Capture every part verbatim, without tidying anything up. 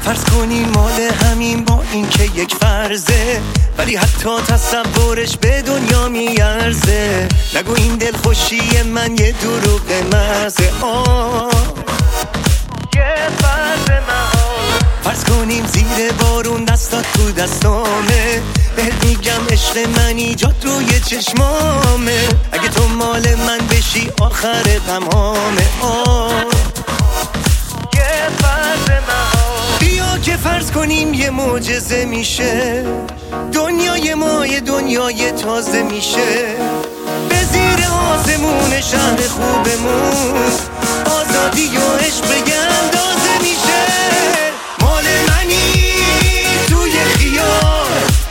فرض کنیم مال همین با این که یک فرضه، ولی حتی تصورش به دنیا میارزه. نگو این دلخوشی من یه دروغ محضه. آه یه فرض محال. فرض کنیم زیر بارون دستات تو دستامه، بهت میگم عشق من ایجاد روی چشمامه. اگه تو مال من بشی آخر غمامه. آه یه فرض محال. بیا که فرض کنیم یه معجزه میشه، دنیای ما یه دنیای تازه میشه. به زیر آسمون شهر خوبمون آزادی و عشق به اندازه میشه. مال منی توی خیال،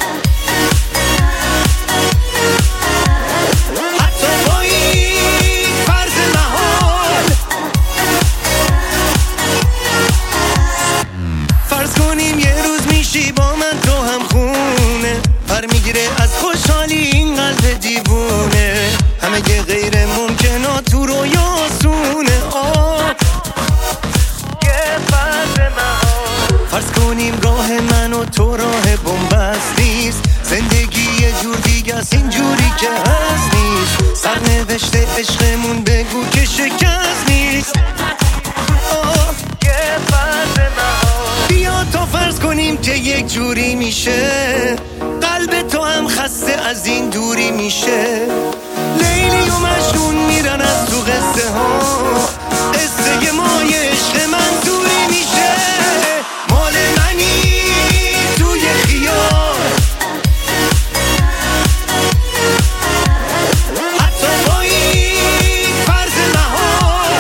حتی با این فرض محال. فرض کنیم یه روز میشی با من تو هم خونه، پر میگیره از خوشحالی این قلب دیوونه. همه یه غیر ممکنات تو رویا آسونه. آه یه فرض محال. فرض کنیم راه من و تو راه بنبست نیست، زندگی یه جور دیگه است اینجوری که هست نیست. سرنوشته عشقمون بگو که شکست نیست. آه یه فرض محال. بیا تا فرض کنیم که یک جوری میشه، قلب تو هم خسته از این دوری میشه. لیلی و مجنون میرن از تو قصه ها، قصه ما یه عشق منظوری میشه. مال منی توی خیال، حتی با این فرض محال.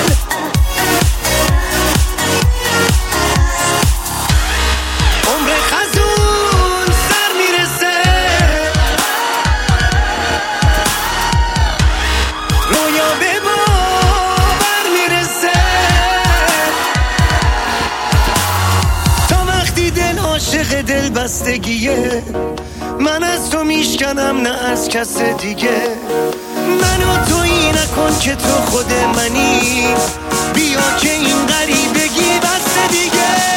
عمر خزون سر میرسه، رویا به باور میرسه. تا وقتی دل عاشق دل بستگیه، من از تو میشکنم نه از کس دیگه. منو تویی نکن که تو خود منی، بیا که این غریبگی بس دیگه.